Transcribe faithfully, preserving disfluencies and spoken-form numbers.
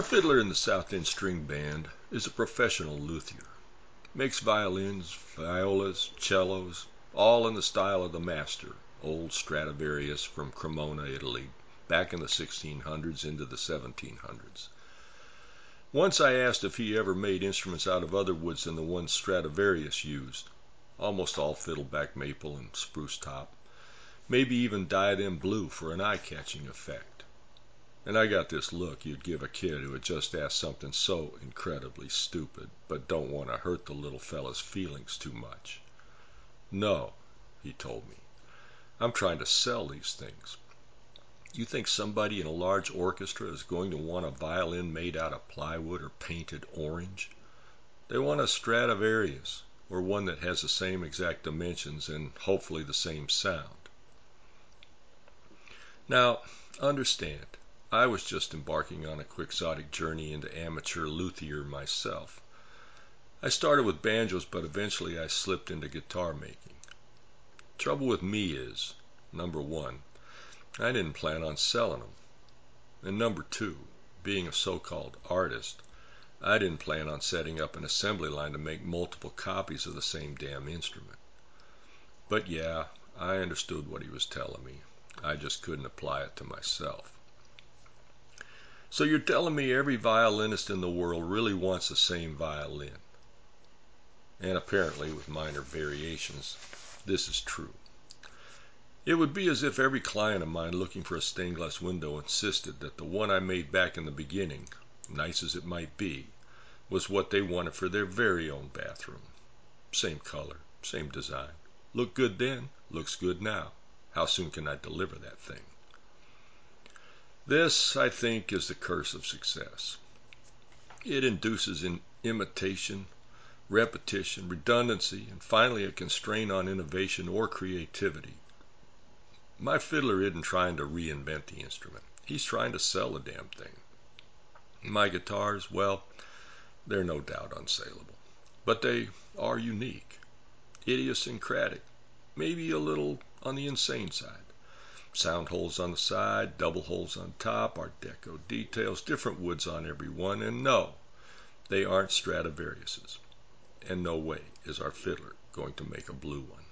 fiddler in the South End String Band is a professional luthier. Makes violins, violas, cellos, all in the style of the master, old Stradivarius from Cremona, Italy, back in the sixteen hundreds into the seventeen hundreds. Once I asked if he ever made instruments out of other woods than the ones Stradivarius used, almost all fiddleback maple and spruce top, maybe even dye them blue for an eye-catching effect. And I got this look you'd give a kid who had just asked something so incredibly stupid, but don't want to hurt the little fella's feelings too much. No, he told me, I'm trying to sell these things. You think somebody in a large orchestra is going to want a violin made out of plywood or painted orange? They want a Stradivarius, or one that has the same exact dimensions and hopefully the same sound. Now, understand, I was just embarking on a quixotic journey into amateur luthier myself. I started with banjos, but eventually I slipped into guitar making. Trouble with me is, number one, I didn't plan on selling them. And number two, being a so-called artist, I didn't plan on setting up an assembly line to make multiple copies of the same damn instrument. But yeah, I understood what he was telling me. I just couldn't apply it to myself. So you're telling me every violinist in the world really wants the same violin? And apparently, with minor variations, this is true. It would be as if every client of mine looking for a stained glass window insisted that the one I made back in the beginning, nice as it might be, was what they wanted for their very own bathroom. Same color, same design. Looked good then, looks good now. How soon can I deliver that thing? This, I think, is the curse of success. It induces in imitation, repetition, redundancy, and finally a constraint on innovation or creativity. My fiddler isn't trying to reinvent the instrument. He's trying to sell the damn thing. My guitars, well, they're no doubt unsaleable. But they are unique, idiosyncratic, maybe a little on the insane side. Sound holes on the side, double holes on top, Art Deco details, different woods on every one, and no, they aren't Stradivariuses. And no way is our fiddler going to make a blue one.